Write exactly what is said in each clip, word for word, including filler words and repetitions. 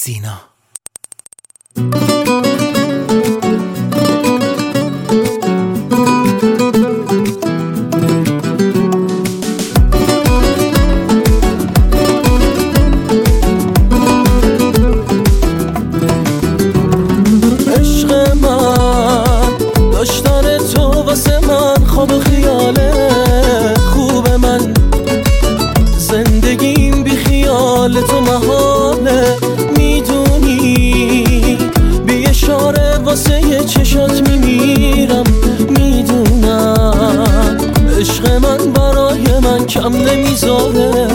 سینا. عشق من داشتن تو واسه من خواب و خیاله خوب من، زندگیم بی خیال تو محاله. میدونی بی اشاره واسه یه چشات میمیرم، میدونم عشق من برای من کم نمیذاره.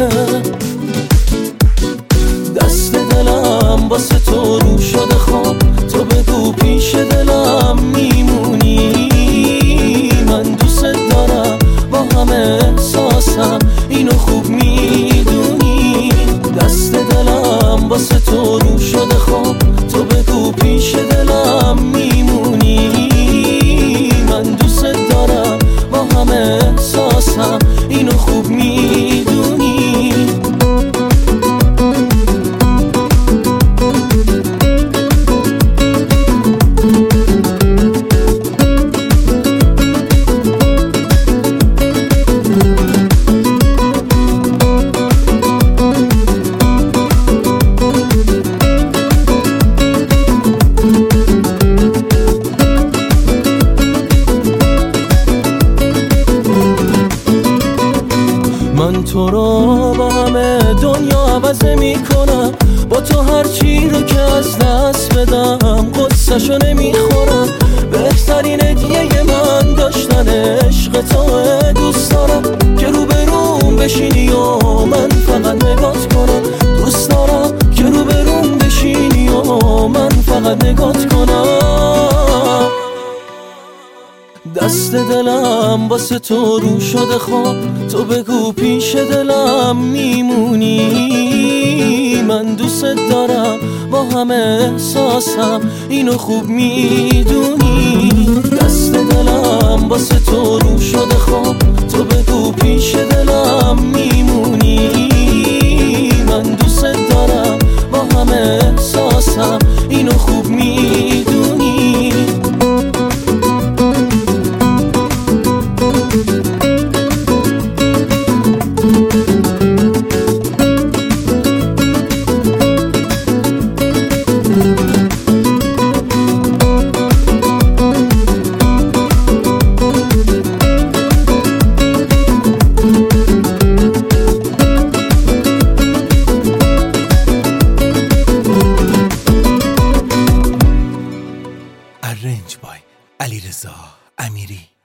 دست دلم واسه تو رو شده خواب، تو بگو پیش دلم میمونی. من دوست دارم با همه احساسم اینو خوب میدونی. دست دلم واسه تو رو شده خواب، تو بگو پیش دلم میمونی. من دوست دارم با همه احساسم اینو خوب میدونی. من تو رو با همه دنیا عوض نمی کنم، با تو هر چی رو که از دست بدم قصه‌شو نمیخورم. بهترین هدیه من داشتن عشق تو، دوست دارم که رو بروم بشینی و من فقط نگات کنم. دوست دارم که رو بروم بشینی و من فقط نگات کنم. دست دلم واسه تو رو شده خواب، تو بگو پیش دلم میمونی. من دوست دارم با همه احساسم اینو خوب میدونی. دست دلم واسه تو رو شده خواب، تو بگو پیش دلم میمونی. من دوست دارم با همه احساسم اینو خوب میدونی. Arranged by علیرضا امیری.